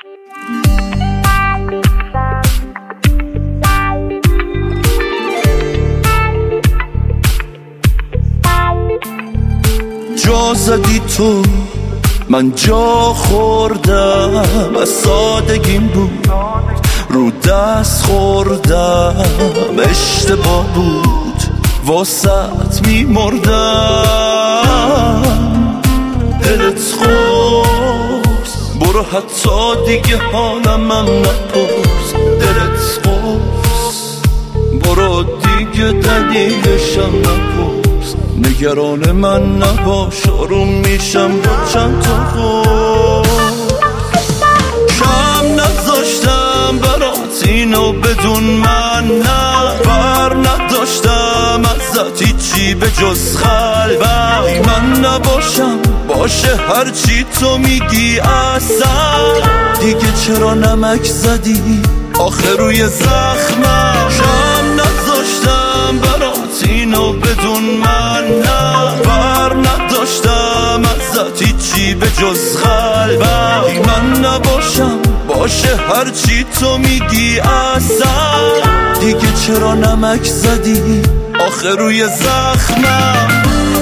جا زدی تو من جا خوردم، از سادگیم بود رو دست خوردم، اشتباه بود واسط میمردم. دلت خوست برو حتی دیگه حالم نپرس، دلت خوست برو دیگه دلیلشم نپرس، نگران من نباش آروم میشم با چند تا قرص. کم نذاشتم برات اینو بدون من، نه بر نداشتم ازت هیچی به جز خلوت. من نباشم باشه هرچی تو میگی اصلا، دیگه چرا نمک زدی آخه روی زخمم. کم نذاشتم برات اینو بدون من، نه بر نداشتم ازت هیچی به جز خلوت. من نباشم باشه هرچی تو میگی اصلا، دیگه چرا نمک زدی آخه روی زخمم.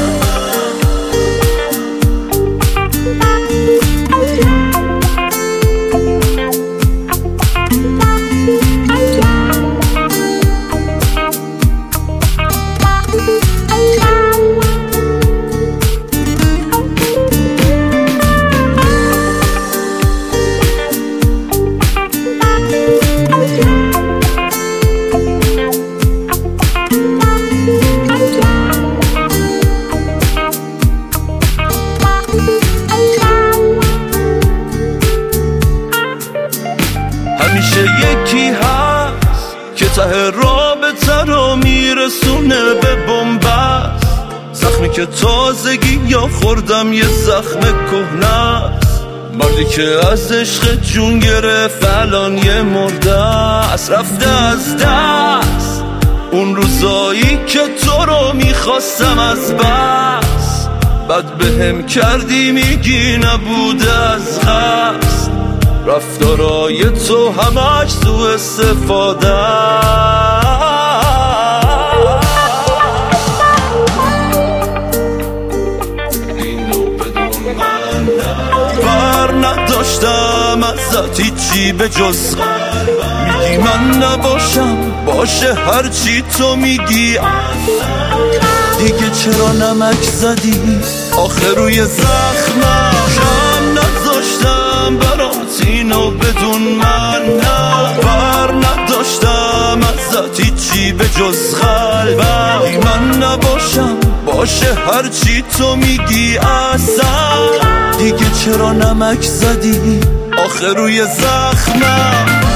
همیشه یکی هست که ته رابطه رو میرسونه به بنبست، زخمی که تازگی یا خوردم یه زخم کهنه است. مردی که از عشق جون گرفت الان یه مرده است، رفته از دست اون روزایی که تو رو میخواستم از بس. بد بهم کردی میگی نبوده از قصد، رفتارای تو همش سوء استفاده. اینو بدون من بر نداشتم ازت هیچی به جز میگی من نباشم باشه هرچی تو میگی، دیگه چرا نمک زدی آخه روی زخمم. کم نذاشتم برات اینو بدون من، نه بر نداشتم ازت هیچی به جز خلوت. من نباشم باشه هرچی تو میگی اصلا، دیگه چرا نمک زدی آخه روی زخمم.